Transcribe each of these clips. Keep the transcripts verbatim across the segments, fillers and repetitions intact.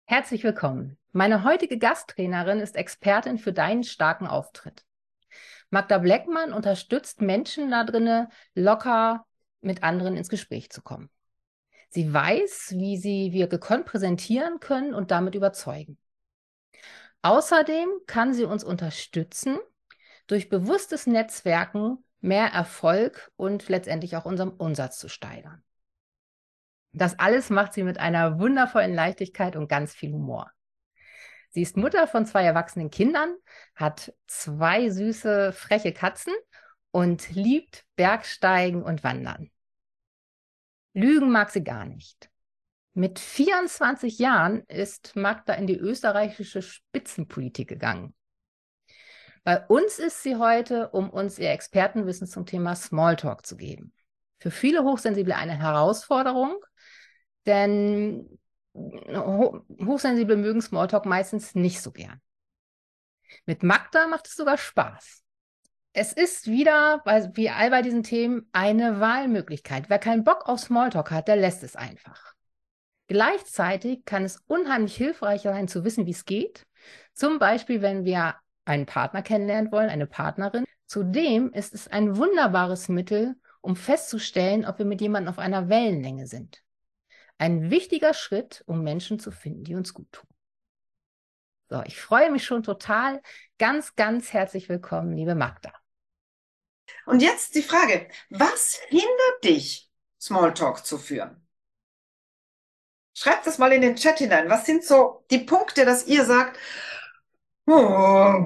Herzlich willkommen. Meine heutige Gasttrainerin ist Expertin für deinen starken Auftritt. Magda Bleckmann unterstützt Menschen da drinne, locker mit anderen ins Gespräch zu kommen. Sie weiß, wie sie wir gekonnt präsentieren können und damit überzeugen. Außerdem kann sie uns unterstützen, durch bewusstes Netzwerken mehr Erfolg und letztendlich auch unseren Umsatz zu steigern. Das alles macht sie mit einer wundervollen Leichtigkeit und ganz viel Humor. Sie ist Mutter von zwei erwachsenen Kindern, hat zwei süße, freche Katzen und liebt Bergsteigen und Wandern. Lügen mag sie gar nicht. Mit vierundzwanzig Jahren ist Magda in die österreichische Spitzenpolitik gegangen. Bei uns ist sie heute, um uns ihr Expertenwissen zum Thema Smalltalk zu geben. Für viele Hochsensible eine Herausforderung, denn Hochsensible mögen Smalltalk meistens nicht so gern. Mit Magda macht es sogar Spaß. Es ist wieder, wie all bei diesen Themen, eine Wahlmöglichkeit. Wer keinen Bock auf Smalltalk hat, der lässt es einfach. Gleichzeitig kann es unheimlich hilfreich sein, zu wissen, wie es geht. Zum Beispiel, wenn wir einen Partner kennenlernen wollen, eine Partnerin. Zudem ist es ein wunderbares Mittel, um festzustellen, ob wir mit jemandem auf einer Wellenlänge sind. Ein wichtiger Schritt, um Menschen zu finden, die uns gut tun. So, ich freue mich schon total. Ganz, ganz herzlich willkommen, liebe Magda. Und jetzt die Frage, was hindert dich, Smalltalk zu führen? Schreibt das mal in den Chat hinein. Was sind so die Punkte, dass ihr sagt, oh,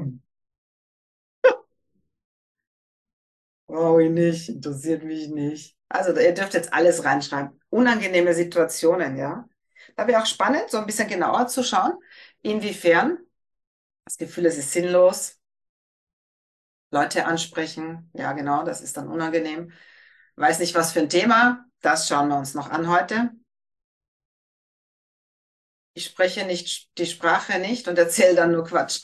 brauche ich nicht, interessiert mich nicht. Also ihr dürft jetzt alles reinschreiben. Unangenehme Situationen, ja. Da wäre auch spannend, so ein bisschen genauer zu schauen, inwiefern das Gefühl, es ist sinnlos, Leute ansprechen. Ja, genau, das ist dann unangenehm. Weiß nicht, was für ein Thema. Das schauen wir uns noch an heute. Ich spreche nicht die Sprache nicht und erzähle dann nur Quatsch.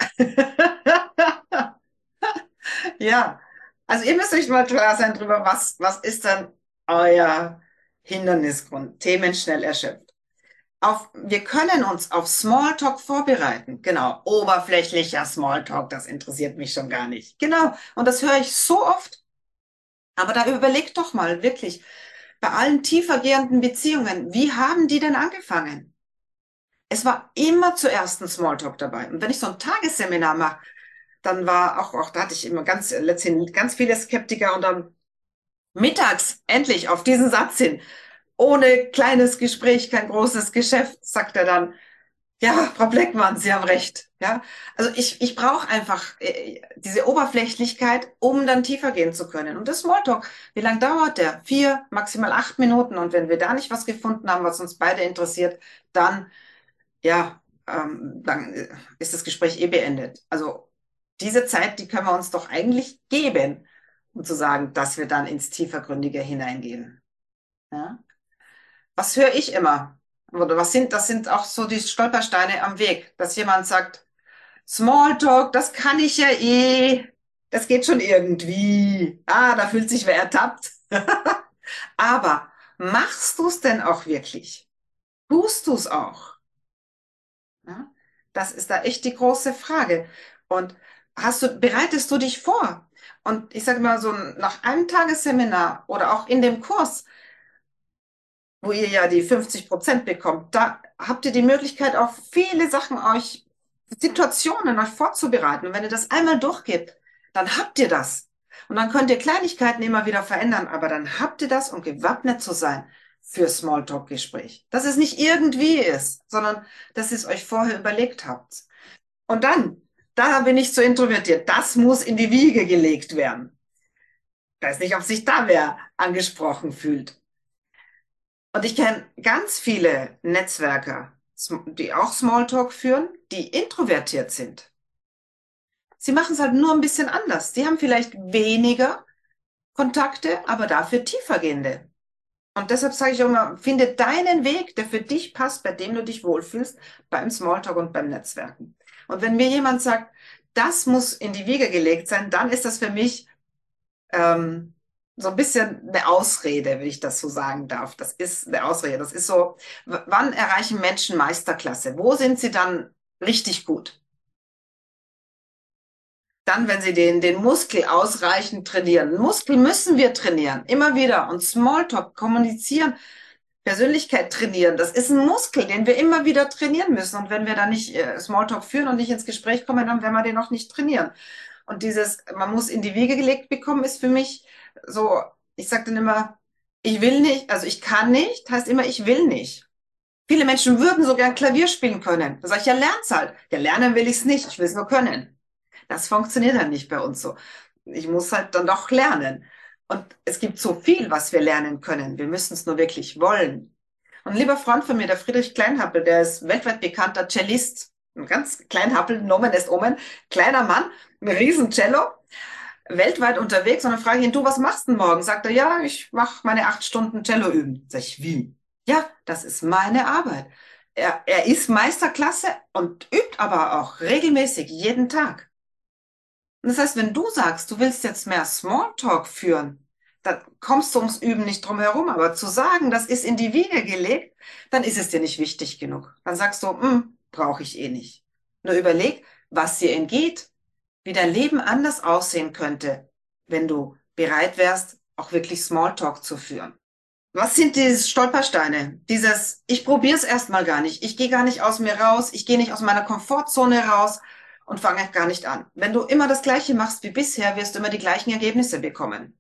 Ja, also ihr müsst euch mal klar sein drüber, was, was ist dann euer Hindernisgrund? Themen schnell erschöpft. Auf, wir können uns auf Smalltalk vorbereiten. Genau, oberflächlicher Smalltalk, das interessiert mich schon gar nicht. Genau, und das höre ich so oft. Aber da überlegt doch mal wirklich, bei allen tiefergehenden Beziehungen, wie haben die denn angefangen? Es war immer zuerst ein Smalltalk dabei. Und wenn ich so ein Tagesseminar mache, dann war auch, auch da hatte ich immer ganz, letztendlich ganz viele Skeptiker und dann mittags endlich auf diesen Satz hin. Ohne kleines Gespräch, kein großes Geschäft, sagt er dann, ja, Frau Bleckmann, Sie haben recht. Ja, also ich, ich brauche einfach äh, diese Oberflächlichkeit, um dann tiefer gehen zu können. Und das Smalltalk, wie lange dauert der? Vier, maximal acht Minuten. Und wenn wir da nicht was gefunden haben, was uns beide interessiert, dann ja, ähm, dann ist das Gespräch eh beendet. Also diese Zeit, die können wir uns doch eigentlich geben, um zu sagen, dass wir dann ins Tiefergründige hineingehen. Ja? Was höre ich immer? Oder was sind, das sind auch so die Stolpersteine am Weg, dass jemand sagt, Smalltalk, das kann ich ja eh, das geht schon irgendwie. Ah, da fühlt sich wer ertappt. Aber machst du es denn auch wirklich? Tust du es auch? Ja, das ist da echt die große Frage. Und hast du, bereitest du dich vor? Und ich sage mal so, nach einem Tagesseminar oder auch in dem Kurs, wo ihr ja die fünfzig Prozent bekommt, da habt ihr die Möglichkeit, auf viele Sachen euch, Situationen euch vorzubereiten. Und wenn ihr das einmal durchgebt, dann habt ihr das. Und dann könnt ihr Kleinigkeiten immer wieder verändern, aber dann habt ihr das, um gewappnet zu sein für Smalltalk-Gespräch. Dass es nicht irgendwie ist, sondern dass ihr es euch vorher überlegt habt. Und dann, da bin ich zu introvertiert, das muss in die Wiege gelegt werden. Ich weiß nicht, ob sich da wer angesprochen fühlt. Und ich kenne ganz viele Netzwerker, die auch Smalltalk führen, die introvertiert sind. Sie machen es halt nur ein bisschen anders. Die haben vielleicht weniger Kontakte, aber dafür tiefergehende. Und deshalb sage ich auch immer, finde deinen Weg, der für dich passt, bei dem du dich wohlfühlst, beim Smalltalk und beim Netzwerken. Und wenn mir jemand sagt, das muss in die Wiege gelegt sein, dann ist das für mich ähm, so ein bisschen eine Ausrede, wenn ich das so sagen darf. Das ist eine Ausrede. Das ist so, w- wann erreichen Menschen Meisterklasse? Wo sind sie dann richtig gut? Dann, wenn sie den, den Muskel ausreichend trainieren. Muskel müssen wir trainieren, immer wieder. Und Smalltalk, kommunizieren, Persönlichkeit trainieren, das ist ein Muskel, den wir immer wieder trainieren müssen. Und wenn wir dann nicht äh, Smalltalk führen und nicht ins Gespräch kommen, dann werden wir den auch nicht trainieren. Und dieses, man muss in die Wiege gelegt bekommen, ist für mich so, ich sage dann immer, ich will nicht, also ich kann nicht, heißt immer, ich will nicht. Viele Menschen würden so gern Klavier spielen können. Da sage ich, ja, lern's halt. Ja, lernen will ich's nicht, ich will es nur können. Das funktioniert dann nicht bei uns so. Ich muss halt dann doch lernen. Und es gibt so viel, was wir lernen können. Wir müssen es nur wirklich wollen. Und ein lieber Freund von mir, der Friedrich Kleinhappel, der ist weltweit bekannter Cellist. Ein ganz Kleinhappel, Nomen est Omen, kleiner Mann, ein riesen Cello, weltweit unterwegs. Und dann frage ich ihn, du, was machst du denn morgen? Sagt er, ja, ich mache meine acht Stunden Cello üben. Sag ich, wie? Ja, das ist meine Arbeit. Er, er ist Meisterklasse und übt aber auch regelmäßig jeden Tag. Und das heißt, wenn du sagst, du willst jetzt mehr Smalltalk führen, dann kommst du ums Üben nicht drum herum. Aber zu sagen, das ist in die Wiege gelegt, dann ist es dir nicht wichtig genug. Dann sagst du, hm, brauche ich eh nicht. Nur überleg, was dir entgeht, wie dein Leben anders aussehen könnte, wenn du bereit wärst, auch wirklich Smalltalk zu führen. Was sind die Stolpersteine? Dieses, ich probiere es erstmal gar nicht. Ich gehe gar nicht aus mir raus. Ich gehe nicht aus meiner Komfortzone raus und fange gar nicht an. Wenn du immer das Gleiche machst wie bisher, wirst du immer die gleichen Ergebnisse bekommen.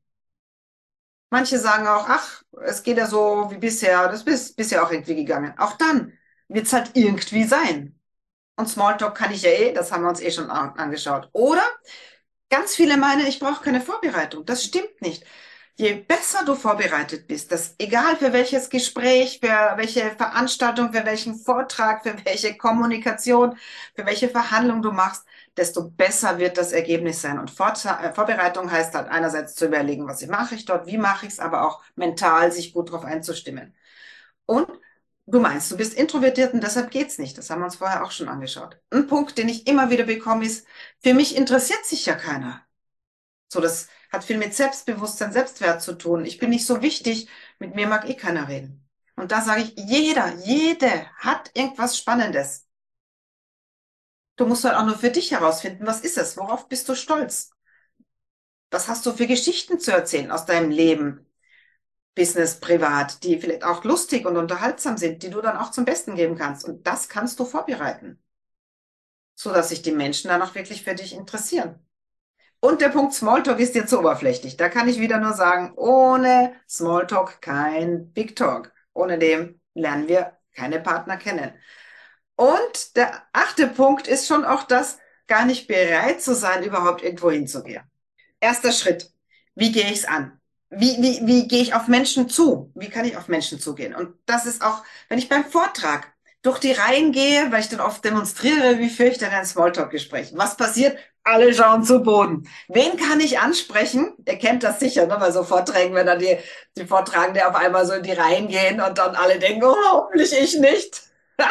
Manche sagen auch, ach, es geht ja so wie bisher. Das ist bisher auch irgendwie gegangen. Auch dann wird es halt irgendwie sein. Und Smalltalk kann ich ja eh, das haben wir uns eh schon an angeschaut. Oder ganz viele meinen, ich brauche keine Vorbereitung. Das stimmt nicht. Je besser du vorbereitet bist, das egal für welches Gespräch, für welche Veranstaltung, für welchen Vortrag, für welche Kommunikation, für welche Verhandlung du machst, desto besser wird das Ergebnis sein. Und Vor äh, Vorbereitung heißt halt einerseits zu überlegen, was mache ich dort, wie mache ich es, aber auch mental sich gut darauf einzustimmen. Und du meinst, du bist introvertiert und deshalb geht's nicht. Das haben wir uns vorher auch schon angeschaut. Ein Punkt, den ich immer wieder bekomme, ist, für mich interessiert sich ja keiner. So, das hat viel mit Selbstbewusstsein, Selbstwert zu tun. Ich bin nicht so wichtig, mit mir mag eh keiner reden. Und da sage ich, jeder, jede hat irgendwas Spannendes. Du musst halt auch nur für dich herausfinden, was ist es? Worauf bist du stolz? Was hast du für Geschichten zu erzählen aus deinem Leben? Business, privat, die vielleicht auch lustig und unterhaltsam sind, die du dann auch zum Besten geben kannst. Und das kannst du vorbereiten, so dass sich die Menschen dann auch wirklich für dich interessieren. Und der Punkt Smalltalk ist dir zu oberflächlich. Da kann ich wieder nur sagen, ohne Smalltalk kein Big Talk. Ohne dem lernen wir keine Partner kennen. Und der achte Punkt ist schon auch das, gar nicht bereit zu sein, überhaupt irgendwo hinzugehen. Erster Schritt. Wie gehe ich es an? Wie, wie, wie gehe ich auf Menschen zu? Wie kann ich auf Menschen zugehen? Und das ist auch, wenn ich beim Vortrag durch die Reihen gehe, weil ich dann oft demonstriere, wie führe ich denn ein Smalltalk-Gespräch? Was passiert? Alle schauen zu Boden. Wen kann ich ansprechen? Ihr kennt das sicher, ne? Bei so Vorträgen, wenn dann die, die Vortragenden auf einmal so in die Reihen gehen und dann alle denken, oh, hoffentlich ich nicht.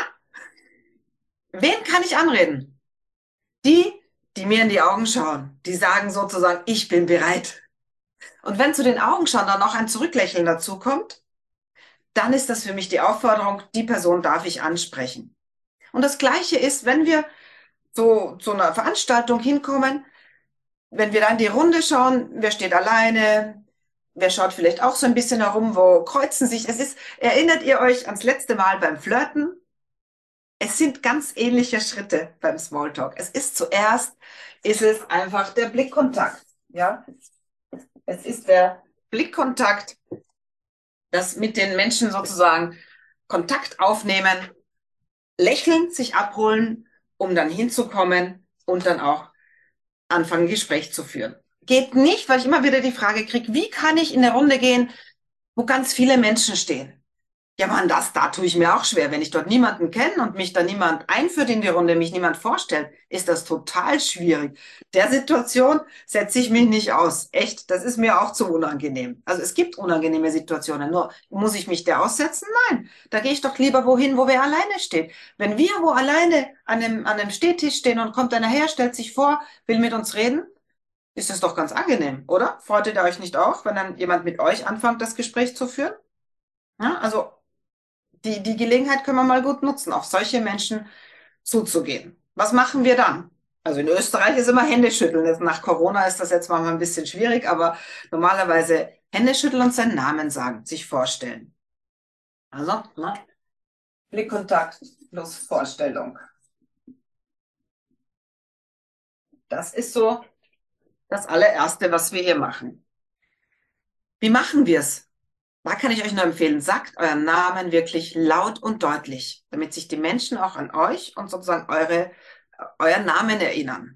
Wen kann ich anreden? Die, die mir in die Augen schauen, die sagen sozusagen, ich bin bereit. Und wenn zu den Augenschauen dann noch ein Zurücklächeln dazu kommt, dann ist das für mich die Aufforderung, die Person darf ich ansprechen. Und das Gleiche ist, wenn wir so zu einer Veranstaltung hinkommen, wenn wir dann die Runde schauen, wer steht alleine, wer schaut vielleicht auch so ein bisschen herum, wo kreuzen sich. Es ist, erinnert ihr euch ans letzte Mal beim Flirten? Es sind ganz ähnliche Schritte beim Smalltalk. Es ist zuerst, ist es einfach der Blickkontakt. Ja, es ist der Blickkontakt, das mit den Menschen sozusagen Kontakt aufnehmen, lächeln, sich abholen, um dann hinzukommen und dann auch anfangen, ein Gespräch zu führen. Geht nicht, weil ich immer wieder die Frage kriege, wie kann ich in eine Runde gehen, wo ganz viele Menschen stehen? Ja, Mann, das, da tue ich mir auch schwer. Wenn ich dort niemanden kenne und mich da niemand einführt in die Runde, mich niemand vorstellt, ist das total schwierig. Der Situation setze ich mich nicht aus. Echt, das ist mir auch zu unangenehm. Also es gibt unangenehme Situationen. Nur muss ich mich der aussetzen? Nein, da gehe ich doch lieber wohin, wo wer alleine steht. Wenn wir wo alleine an einem, an einem Stehtisch stehen und kommt einer her, stellt sich vor, will mit uns reden, Ist es doch ganz angenehm, oder? Freut ihr euch nicht auch, wenn dann jemand mit euch anfängt, das Gespräch zu führen? Ja, also die, die Gelegenheit können wir mal gut nutzen, auf solche Menschen zuzugehen. Was machen wir dann? Also in Österreich ist immer Händeschütteln. Jetzt nach Corona ist das jetzt mal ein bisschen schwierig, aber normalerweise Händeschütteln und seinen Namen sagen, sich vorstellen. Also, ne? Blickkontakt plus Vorstellung. Das ist so das allererste, was wir hier machen. Wie machen wir es? Da kann ich euch nur empfehlen, sagt euren Namen wirklich laut und deutlich, damit sich die Menschen auch an euch und sozusagen eure, euren Namen erinnern.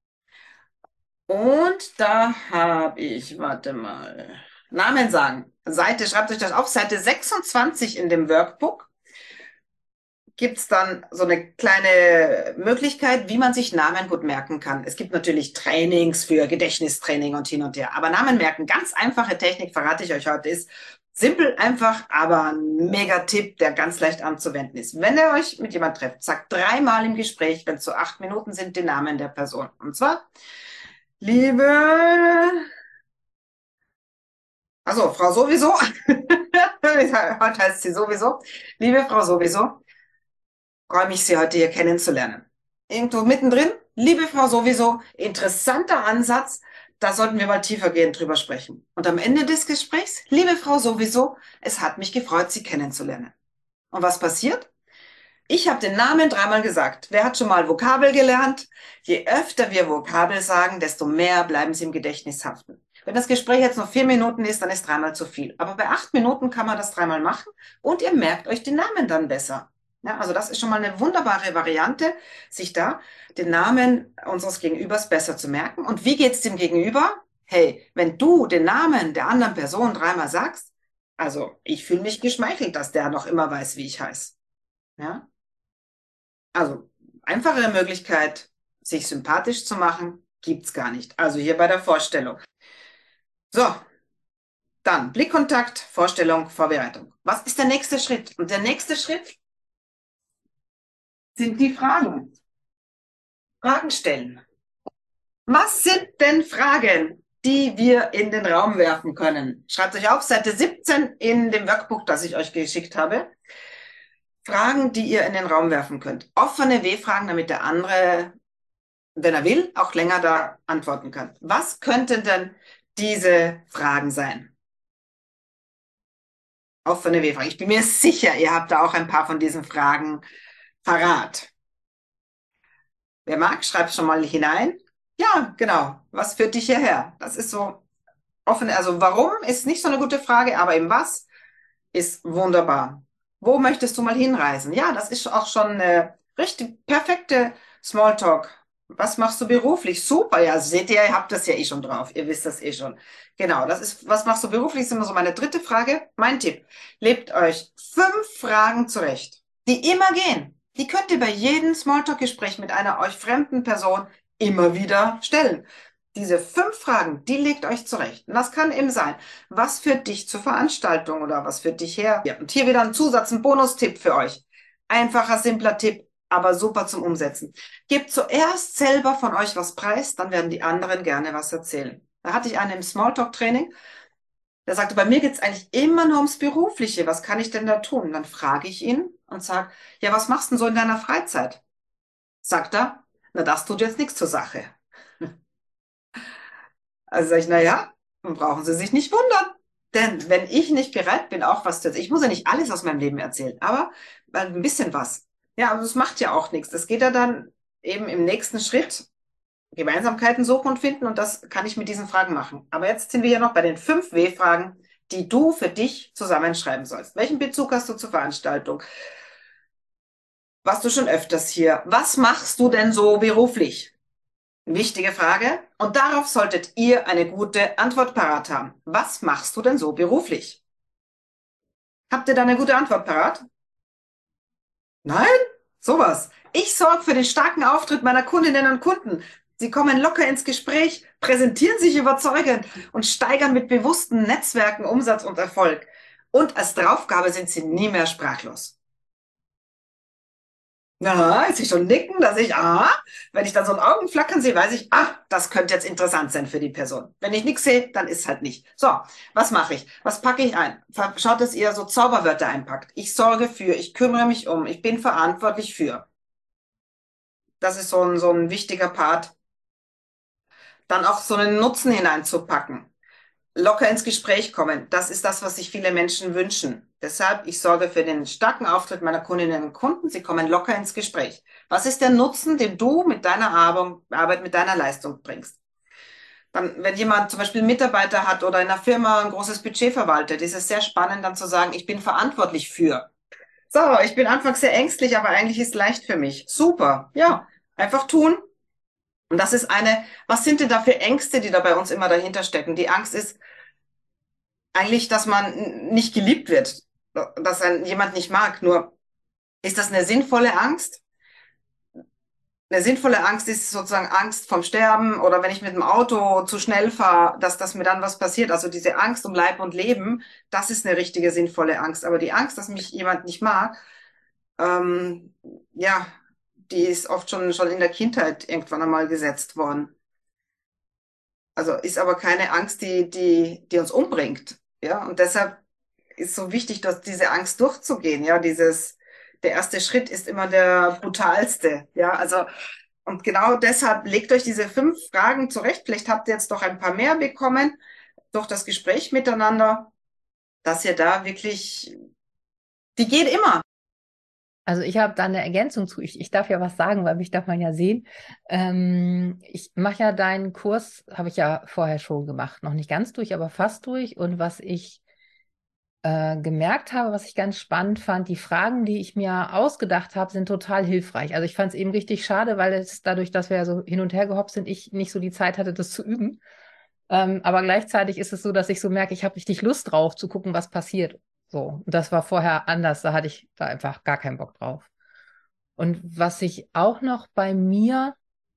Und da habe ich, warte mal, Namen sagen. Seite, schreibt euch das auf, Seite sechsundzwanzig in dem Workbook gibt es dann so eine kleine Möglichkeit, wie man sich Namen gut merken kann. Es gibt natürlich Trainings für Gedächtnistraining und hin und her, aber Namen merken, ganz einfache Technik, verrate ich euch heute, ist simpel, einfach, aber ein Mega-Tipp, der ganz leicht anzuwenden ist. Wenn ihr euch mit jemand trefft, sagt dreimal im Gespräch, wenn es so acht Minuten sind, den Namen der Person. Und zwar, liebe, also Frau sowieso, heute heißt sie sowieso, liebe Frau sowieso, freue mich, Sie heute hier kennenzulernen. Irgendwo mittendrin, liebe Frau sowieso, interessanter Ansatz, da sollten wir mal tiefergehend drüber sprechen. Und am Ende des Gesprächs, liebe Frau sowieso, es hat mich gefreut, Sie kennenzulernen. Und was passiert? Ich habe den Namen dreimal gesagt. Wer hat schon mal Vokabel gelernt? Je öfter wir Vokabel sagen, desto mehr bleiben sie im Gedächtnis haften. Wenn das Gespräch jetzt noch vier Minuten ist, dann ist dreimal zu viel. Aber bei acht Minuten kann man das dreimal machen und ihr merkt euch den Namen dann besser. Ja, also das ist schon mal eine wunderbare Variante, sich da den Namen unseres Gegenübers besser zu merken. Und wie geht's dem Gegenüber? Hey, wenn du den Namen der anderen Person dreimal sagst, also ich fühle mich geschmeichelt, dass der noch immer weiß, wie ich heiße. Ja? Also einfachere Möglichkeit, sich sympathisch zu machen, gibt's gar nicht. Also hier bei der Vorstellung. So, dann Blickkontakt, Vorstellung, Vorbereitung. Was ist der nächste Schritt? Und der nächste Schritt sind die Fragen. Fragen stellen. Was sind denn Fragen, die wir in den Raum werfen können? Schreibt euch auf, Seite siebzehn in dem Workbook, das ich euch geschickt habe. Fragen, die ihr in den Raum werfen könnt. Offene W-Fragen, damit der andere, wenn er will, auch länger da antworten kann. Was könnten denn diese Fragen sein? Offene W-Fragen. Ich bin mir sicher, ihr habt da auch ein paar von diesen Fragen parat. Wer mag, schreibt schon mal hinein. Ja, genau. Was führt dich hierher? Das ist so offen. Also warum ist nicht so eine gute Frage, aber eben was ist wunderbar. Wo möchtest du mal hinreisen? Ja, das ist auch schon eine richtig perfekte Smalltalk. Was machst du beruflich? Super, ja, seht ihr, ihr habt das ja eh schon drauf. Ihr wisst das eh schon. Genau, das ist, was machst du beruflich? Ist immer so meine dritte Frage. Mein Tipp. Lebt euch fünf Fragen zurecht, die immer gehen. Die könnt ihr bei jedem Smalltalk-Gespräch mit einer euch fremden Person immer wieder stellen. Diese fünf Fragen, die legt euch zurecht. Und das kann eben sein, was führt dich zur Veranstaltung oder was führt dich her? Ja, und hier wieder ein Zusatz, ein Bonustipp für euch. Einfacher, simpler Tipp, aber super zum Umsetzen. Gebt zuerst selber von euch was preis, dann werden die anderen gerne was erzählen. Da hatte ich einen im Smalltalk-Training, der sagte, bei mir geht es eigentlich immer nur ums Berufliche. Was kann ich denn da tun? Und dann frage ich ihn und sage, ja, was machst du denn so in deiner Freizeit? Sagt er, na, das tut jetzt nichts zur Sache. Also sage ich, na ja, dann brauchen Sie sich nicht wundern. Denn wenn ich nicht bereit bin, auch was zu erzählen, ich muss ja nicht alles aus meinem Leben erzählen, aber ein bisschen was. Ja, aber das macht ja auch nichts. Das geht ja dann eben im nächsten Schritt, Gemeinsamkeiten suchen und finden und das kann ich mit diesen Fragen machen. Aber jetzt sind wir ja noch bei den fünf W-Fragen, die du für dich zusammenschreiben sollst. Welchen Bezug hast du zur Veranstaltung? Warst du schon öfters hier? Was machst du denn so beruflich? Wichtige Frage. Und darauf solltet ihr eine gute Antwort parat haben. Was machst du denn so beruflich? Habt ihr da eine gute Antwort parat? Nein? Sowas. Ich sorge für den starken Auftritt meiner Kundinnen und Kunden. Sie kommen locker ins Gespräch, präsentieren sich überzeugend und steigern mit bewussten Netzwerken Umsatz und Erfolg. Und als Draufgabe sind sie nie mehr sprachlos. Na, ist sie schon nicken, dass ich, ah, wenn ich dann so ein Augenflackern sehe, weiß ich, ah, das könnte jetzt interessant sein für die Person. Wenn ich nichts sehe, dann ist halt nicht. So, was mache ich? Was packe ich ein? Ver- Schaut, dass ihr so Zauberwörter einpackt. Ich sorge für, ich kümmere mich um, ich bin verantwortlich für. Das ist so ein, so ein wichtiger Part. Dann auch so einen Nutzen hineinzupacken. Locker ins Gespräch kommen. Das ist das, was sich viele Menschen wünschen. Deshalb, ich sorge für den starken Auftritt meiner Kundinnen und Kunden. Sie kommen locker ins Gespräch. Was ist der Nutzen, den du mit deiner Arbeit, mit deiner Leistung bringst? Dann, wenn jemand zum Beispiel einen Mitarbeiter hat oder in einer Firma ein großes Budget verwaltet, ist es sehr spannend, dann zu sagen, ich bin verantwortlich für. So, ich bin anfangs sehr ängstlich, aber eigentlich ist es leicht für mich. Super. Ja, einfach tun. Und das ist eine, was sind denn da für Ängste, die da bei uns immer dahinter stecken? Die Angst ist, eigentlich, dass man nicht geliebt wird, dass ein jemand nicht mag. Nur ist das eine sinnvolle Angst? Eine sinnvolle Angst ist sozusagen Angst vom Sterben oder wenn ich mit dem Auto zu schnell fahre, dass, dass mir dann was passiert. Also diese Angst um Leib und Leben, das ist eine richtige sinnvolle Angst. Aber die Angst, dass mich jemand nicht mag, ähm, ja, die ist oft schon, schon in der Kindheit irgendwann einmal gesetzt worden. Also ist aber keine Angst, die, die, die uns umbringt. Ja, und deshalb ist so wichtig, dass diese Angst durchzugehen. Ja, dieses, der erste Schritt ist immer der brutalste. Ja, also, und genau deshalb legt euch diese fünf Fragen zurecht. Vielleicht habt ihr jetzt doch ein paar mehr bekommen durch das Gespräch miteinander, dass ihr da wirklich, die geht immer. Also ich habe da eine Ergänzung zu. Ich, ich darf ja was sagen, weil mich darf man ja sehen. Ähm, ich mache ja deinen Kurs, habe ich ja vorher schon gemacht. Noch nicht ganz durch, aber fast durch. Und was ich äh, gemerkt habe, was ich ganz spannend fand, die Fragen, die ich mir ausgedacht habe, sind total hilfreich. Also ich fand es eben richtig schade, weil es dadurch, dass wir ja so hin und her gehopst sind, ich nicht so die Zeit hatte, das zu üben. Ähm, aber gleichzeitig ist es so, dass ich so merke, ich habe richtig Lust drauf, zu gucken, was passiert. So, und das war vorher anders, da hatte ich da einfach gar keinen Bock drauf. Und was ich auch noch bei mir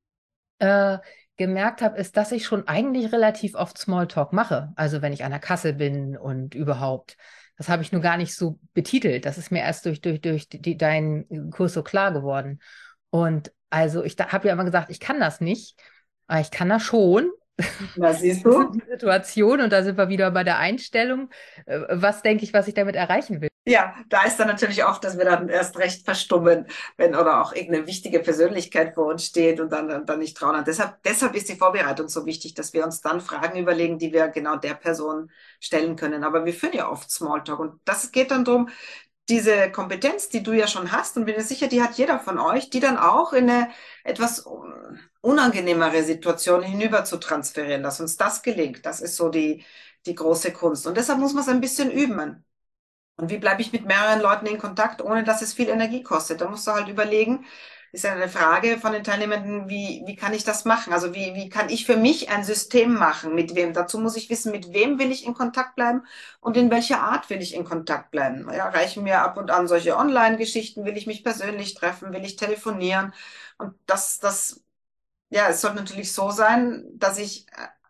äh, gemerkt habe, ist, dass ich schon eigentlich relativ oft Smalltalk mache. Also wenn ich an der Kasse bin und überhaupt. Das habe ich nur gar nicht so betitelt. Das ist mir erst durch, durch, durch die, die, deinen Kurs so klar geworden. Und also ich habe ja immer gesagt, ich kann das nicht. Aber ich kann das schon. Na, siehst Das ist du? die Situation und da sind wir wieder bei der Einstellung. Äh, Was denke ich, was ich damit erreichen will? Ja, da ist dann natürlich oft, dass wir dann erst recht verstummen, wenn oder auch irgendeine wichtige Persönlichkeit vor uns steht und dann, dann, dann nicht trauen. Und deshalb, deshalb ist die Vorbereitung so wichtig, dass wir uns dann Fragen überlegen, die wir genau der Person stellen können. Aber wir führen ja oft Smalltalk und das geht dann darum, diese Kompetenz, die du ja schon hast, und bin mir sicher, die hat jeder von euch, die dann auch in eine etwas unangenehmere Situation hinüber zu transferieren, dass uns das gelingt. Das ist so die, die große Kunst. Und deshalb muss man es ein bisschen üben. Und wie bleibe ich mit mehreren Leuten in Kontakt, ohne dass es viel Energie kostet? Da musst du halt überlegen, ist ja eine Frage von den Teilnehmenden, wie, wie kann ich das machen? Also wie, wie kann ich für mich ein System machen? Mit wem? Dazu muss ich wissen, mit wem will ich in Kontakt bleiben und in welcher Art will ich in Kontakt bleiben? Ja, reichen mir ab und an solche Online-Geschichten? Will ich mich persönlich treffen? Will ich telefonieren? Und das, das, ja, es sollte natürlich so sein, dass ich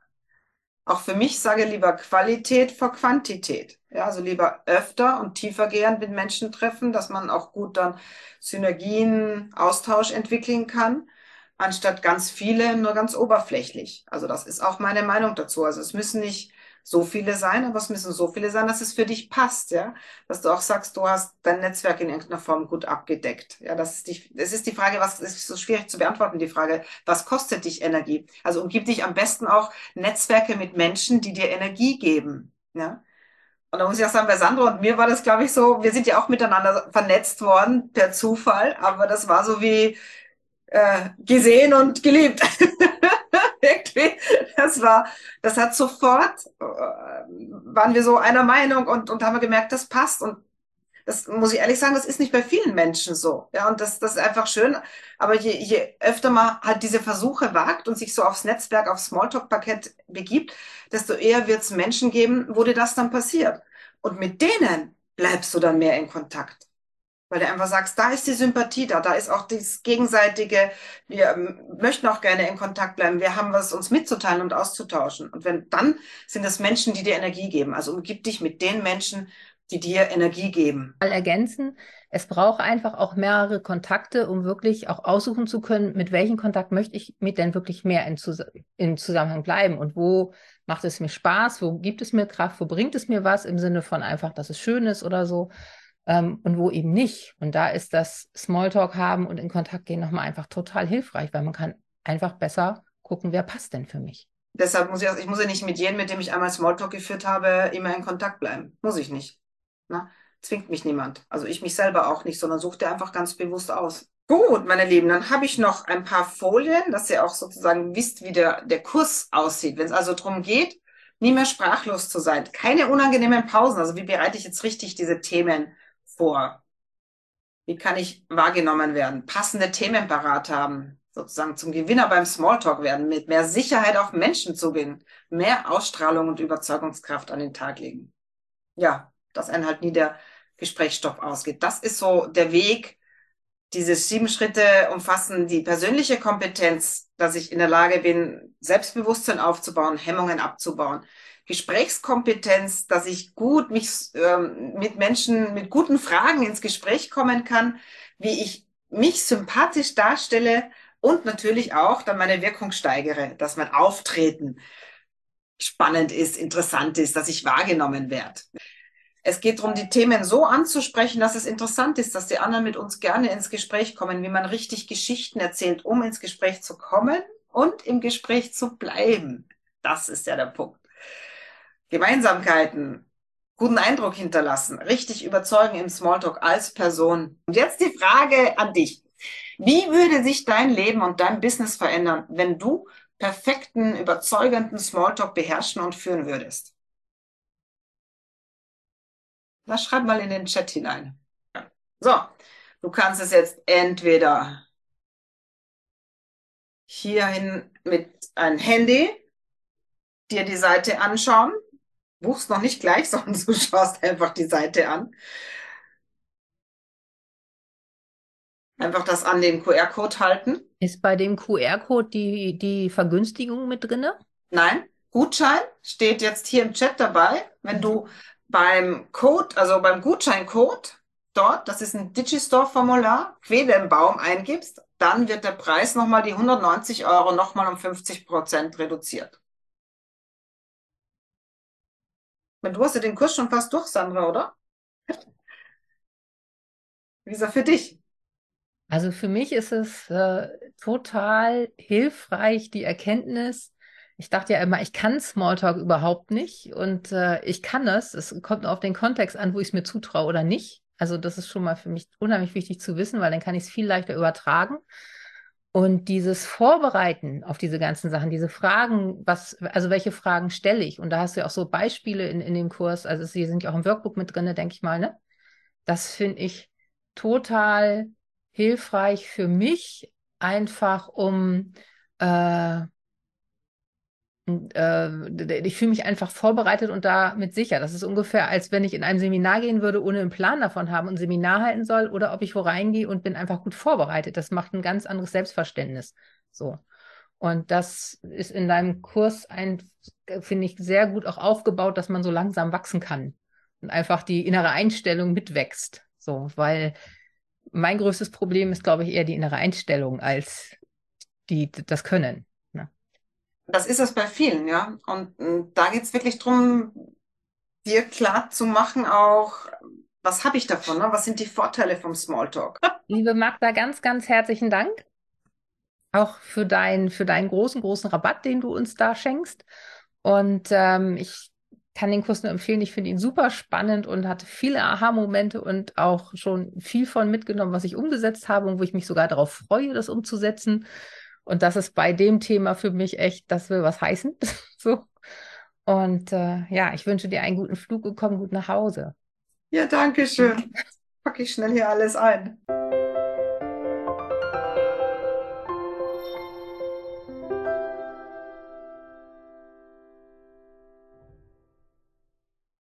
auch für mich sage lieber Qualität vor Quantität. Ja, also lieber öfter und tiefergehend mit Menschen treffen, dass man auch gut dann Synergien, Austausch entwickeln kann, anstatt ganz viele nur ganz oberflächlich. Also das ist auch meine Meinung dazu. Also es müssen nicht so viele sein, aber es müssen so viele sein, dass es für dich passt, ja. Dass du auch sagst, du hast dein Netzwerk in irgendeiner Form gut abgedeckt. Ja, das ist die, das ist die Frage, was ist so schwierig zu beantworten, die Frage, was kostet dich Energie? Also umgib dich am besten auch Netzwerke mit Menschen, die dir Energie geben. Ja? Und da muss ich auch sagen, bei Sandro und mir war das, glaube ich, so, wir sind ja auch miteinander vernetzt worden per Zufall, aber das war so wie äh, gesehen und geliebt. Irgendwie, das war, das hat sofort, äh, waren wir so einer Meinung und, und haben gemerkt, das passt. Und das muss ich ehrlich sagen, das ist nicht bei vielen Menschen so. Ja, und das, das ist einfach schön. Aber je, je öfter man halt diese Versuche wagt und sich so aufs Netzwerk, aufs Smalltalk-Parkett begibt, desto eher wird es Menschen geben, wo dir das dann passiert. Und mit denen bleibst du dann mehr in Kontakt. Weil du einfach sagst, da ist die Sympathie da, da ist auch das gegenseitige, wir ähm, möchten auch gerne in Kontakt bleiben, wir haben was uns mitzuteilen und auszutauschen. Und wenn, dann sind es Menschen, die dir Energie geben. Also umgib dich mit den Menschen, die dir Energie geben. Mal ergänzen. Es braucht einfach auch mehrere Kontakte, um wirklich auch aussuchen zu können, mit welchem Kontakt möchte ich mit denn wirklich mehr in, Zus in Zusammenhang bleiben und wo macht es mir Spaß, wo gibt es mir Kraft, wo bringt es mir was im Sinne von einfach, dass es schön ist oder so, ähm, und wo eben nicht. Und da ist das Smalltalk haben und in Kontakt gehen nochmal einfach total hilfreich, weil man kann einfach besser gucken, wer passt denn für mich. Deshalb muss ich, ich muss ja nicht mit jedem, mit dem ich einmal Smalltalk geführt habe, immer in Kontakt bleiben. Muss ich nicht. Na? Zwingt mich niemand. Also ich mich selber auch nicht, sondern suche dir einfach ganz bewusst aus. Gut, meine Lieben, dann habe ich noch ein paar Folien, dass ihr auch sozusagen wisst, wie der, der Kurs aussieht. Wenn es also darum geht, nie mehr sprachlos zu sein, keine unangenehmen Pausen. Also wie bereite ich jetzt richtig diese Themen vor? Wie kann ich wahrgenommen werden? Passende Themen parat haben, sozusagen zum Gewinner beim Smalltalk werden, mit mehr Sicherheit auf Menschen zugehen, mehr Ausstrahlung und Überzeugungskraft an den Tag legen. Ja, dass einem halt nie der Gesprächsstoff ausgeht. Das ist so der Weg. Diese sieben Schritte umfassen die persönliche Kompetenz, dass ich in der Lage bin, Selbstbewusstsein aufzubauen, Hemmungen abzubauen. Gesprächskompetenz, dass ich gut mich ähm, mit Menschen mit guten Fragen ins Gespräch kommen kann, wie ich mich sympathisch darstelle und natürlich auch dann meine Wirkung steigere, dass mein Auftreten spannend ist, interessant ist, dass ich wahrgenommen werde. Es geht darum, die Themen so anzusprechen, dass es interessant ist, dass die anderen mit uns gerne ins Gespräch kommen, wie man richtig Geschichten erzählt, um ins Gespräch zu kommen und im Gespräch zu bleiben. Das ist ja der Punkt. Gemeinsamkeiten, guten Eindruck hinterlassen, richtig überzeugen im Smalltalk als Person. Und jetzt die Frage an dich. Wie würde sich dein Leben und dein Business verändern, wenn du perfekten, überzeugenden Smalltalk beherrschen und führen würdest? Na, schreib mal in den Chat hinein. So, du kannst es jetzt entweder hierhin mit einem Handy dir die Seite anschauen, buchst noch nicht gleich, sondern du schaust einfach die Seite an. Einfach das an den Q R-Code halten. Ist bei dem Q R-Code die, die Vergünstigung mit drinne? Nein, Gutschein steht jetzt hier im Chat dabei. Wenn du beim Code, also beim Gutscheincode dort, das ist ein Digistore-Formular, Quedenbaum eingibst, dann wird der Preis nochmal die hundertneunzig Euro nochmal um fünfzig Prozent reduziert. Du hast ja den Kurs schon fast durch, Sandra, oder? Wie ist er für dich? Also für mich ist es äh, total hilfreich, die Erkenntnis. Ich dachte ja immer, ich kann Smalltalk überhaupt nicht und äh, ich kann es. Es kommt nur auf den Kontext an, wo ich es mir zutraue oder nicht. Also das ist schon mal für mich unheimlich wichtig zu wissen, weil dann kann ich es viel leichter übertragen. Und dieses Vorbereiten auf diese ganzen Sachen, diese Fragen, was, also welche Fragen stelle ich? Und da hast du ja auch so Beispiele in, in dem Kurs, also sie sind ja auch im Workbook mit drin, denke ich mal, ne? Das finde ich total hilfreich für mich, einfach um äh, äh, ich fühle mich einfach vorbereitet und damit sicher. Das ist ungefähr, als wenn ich in einem Seminar gehen würde, ohne einen Plan davon haben und ein Seminar halten soll, oder ob ich wo reingehe und bin einfach gut vorbereitet. Das macht ein ganz anderes Selbstverständnis. So. Und das ist in deinem Kurs ein, finde ich, sehr gut auch aufgebaut, dass man so langsam wachsen kann und einfach die innere Einstellung mitwächst. So, weil mein größtes Problem ist, glaube ich, eher die innere Einstellung als die, das Können. Ne? Das ist es bei vielen, ja. Und äh, da geht es wirklich darum, dir klar zu machen, auch, was habe ich davon, ne? Was sind die Vorteile vom Smalltalk? Liebe Magda, ganz, ganz herzlichen Dank. Auch für, dein, für deinen großen, großen Rabatt, den du uns da schenkst. Und ähm, ich kann den Kurs nur empfehlen. Ich finde ihn super spannend und hatte viele Aha-Momente und auch schon viel von mitgenommen, was ich umgesetzt habe und wo ich mich sogar darauf freue, das umzusetzen. Und das ist bei dem Thema für mich echt, das will was heißen. So. Und äh, ja, ich wünsche dir einen guten Flug und komm gut nach Hause. Ja, danke schön. Packe ich schnell hier alles ein.